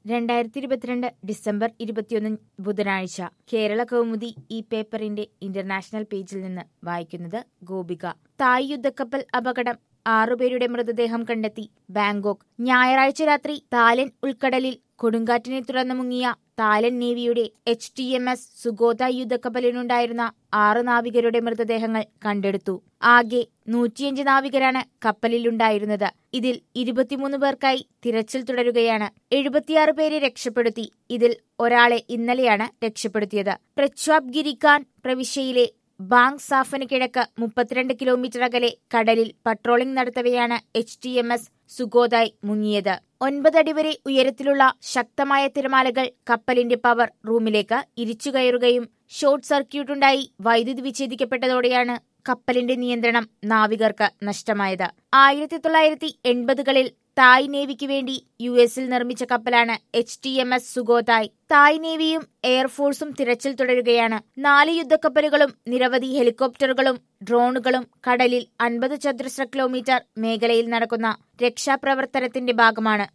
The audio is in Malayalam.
2022 ഡിസംബർ 21 ബുധനാഴ്ച കേരള കൗമുദി ഈ പേപ്പറിന്റെ ഇന്റർനാഷണൽ പേജിൽ നിന്ന് വായിക്കുന്നത് ഗോപിക. തായ് യുദ്ധക്കപ്പൽ അപകടം, 6 പേരുടെ മൃതദേഹം കണ്ടെത്തി ബാങ്കോക്ക്. ഞായറാഴ്ച രാത്രി തായ്ലൻ ഉൾക്കടലിൽ കൊടുങ്കാറ്റിനെ തുടർന്ന് മുങ്ങിയ തായ്ലൻ നേവിയുടെ HTMS സുഖോതായ് യുദ്ധക്കപ്പലിനുണ്ടായിരുന്ന 6 നാവികരുടെ മൃതദേഹങ്ങൾ കണ്ടെടുത്തു. ആകെ 105 നാവികരാണ് കപ്പലിലുണ്ടായിരുന്നത്. ഇതിൽ 23 പേർക്കായി തിരച്ചിൽ തുടരുകയാണ്. 76 പേരെ രക്ഷപ്പെടുത്തി. ഇതിൽ ഒരാളെ ഇന്നലെയാണ് രക്ഷപ്പെടുത്തിയത്. പ്രച്വാബ് ഗിരിഖാൻ പ്രവിശ്യയിലെ ബാങ് സാഫന് കിഴക്ക് 32 കിലോമീറ്റർ അകലെ കടലിൽ പട്രോളിംഗ് നടത്തവെയാണ് HTMS സുഖോതായ് മുങ്ങിയത്. 9 അടി വരെ ഉയരത്തിലുള്ള ശക്തമായ തിരമാലകൾ കപ്പലിന്റെ പവർ റൂമിലേക്ക് ഇരിച്ചുകയറുകയും ഷോർട്ട് സർക്യൂട്ടുണ്ടായി വൈദ്യുതി വിച്ഛേദിക്കപ്പെട്ടതോടെയാണ് കപ്പലിന്റെ നിയന്ത്രണം നാവികർക്ക് നഷ്ടമായത്. 1980കളിൽ തായ് നേവിക്ക് വേണ്ടി US-ൽ നിർമ്മിച്ച കപ്പലാണ് HTMS സുഖോതായ്. തായ് നേവിയും എയർഫോഴ്സും തിരച്ചിൽ തുടരുകയാണ്. 4 യുദ്ധക്കപ്പലുകളും നിരവധി ഹെലികോപ്റ്ററുകളും ഡ്രോണുകളും കടലിൽ 50 ചതുരശ്ര കിലോമീറ്റർ മേഖലയിൽ നടക്കുന്ന രക്ഷാപ്രവർത്തനത്തിന്റെ ഭാഗമാണ്.